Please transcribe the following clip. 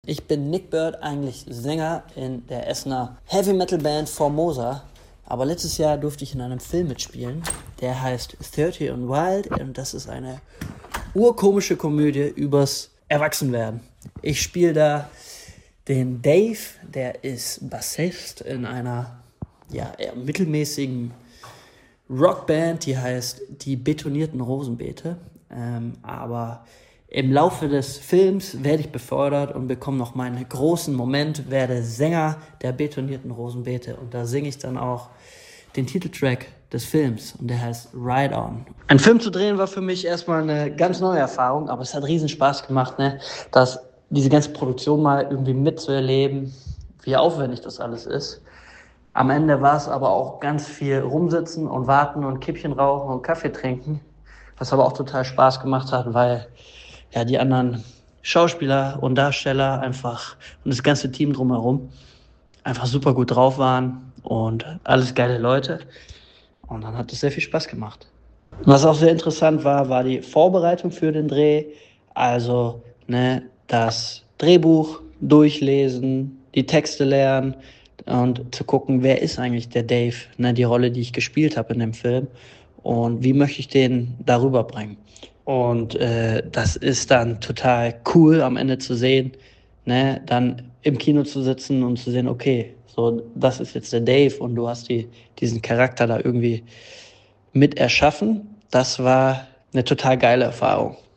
Ich bin Nick Bird, eigentlich Sänger in der Essener Heavy Metal Band Formosa. Aber letztes Jahr durfte ich in einem Film mitspielen, der heißt 30 and Wild, und das ist eine urkomische Komödie übers Erwachsenwerden. Ich spiele da den Dave, der ist Bassist in einer eher mittelmäßigen Rockband, die heißt Die Betonierten Rosenbeete. Aber im Laufe des Films werde ich befördert und bekomme noch meinen großen Moment, werde Sänger der Betonierten Rosenbeete, und da singe ich dann auch den Titeltrack des Films, und der heißt Ride On. Ein Film zu drehen war für mich erstmal eine ganz neue Erfahrung, aber es hat riesen Spaß gemacht, diese ganze Produktion mal irgendwie mitzuerleben, wie aufwendig das alles ist. Am Ende war es aber auch ganz viel rumsitzen und warten und Kippchen rauchen und Kaffee trinken, was aber auch total Spaß gemacht hat, weil die anderen Schauspieler und Darsteller einfach und das ganze Team drumherum einfach super gut drauf waren und alles geile Leute. Und dann hat es sehr viel Spaß gemacht. Was auch sehr interessant war die Vorbereitung für den Dreh. Also das Drehbuch durchlesen, die Texte lernen und zu gucken, wer ist eigentlich der Dave, die Rolle, die ich gespielt habe in dem Film, und wie möchte ich den darüber bringen. Und das ist dann total cool am Ende zu sehen, dann im Kino zu sitzen und zu sehen, okay, so, das ist jetzt der Dave und du hast diesen Charakter da irgendwie mit erschaffen. Das war eine total geile Erfahrung.